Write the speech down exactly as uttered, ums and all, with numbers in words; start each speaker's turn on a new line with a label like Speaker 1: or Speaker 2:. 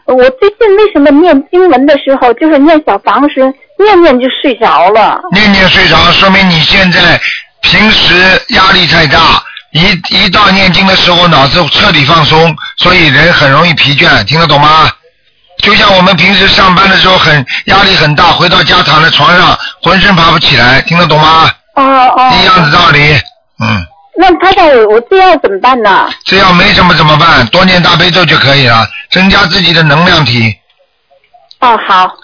Speaker 1: 我最近为什么念经文的时候，就是念小房时，念念就睡着了？
Speaker 2: 念念睡着，说明你现在平时压力太大，一一到念经的时候，脑子彻底放松，所以人很容易疲倦，听得懂吗？就像我们平时上班的时候很压力很大，回到家躺在床上，浑身爬不起来，听得懂吗？
Speaker 1: 哦哦。
Speaker 2: 一样的道理，嗯。
Speaker 1: 那台长，我我这样怎么办呢？
Speaker 2: 这样没什么怎么办？多念大悲咒就可以了，增加自己的能量体。
Speaker 1: 哦，好。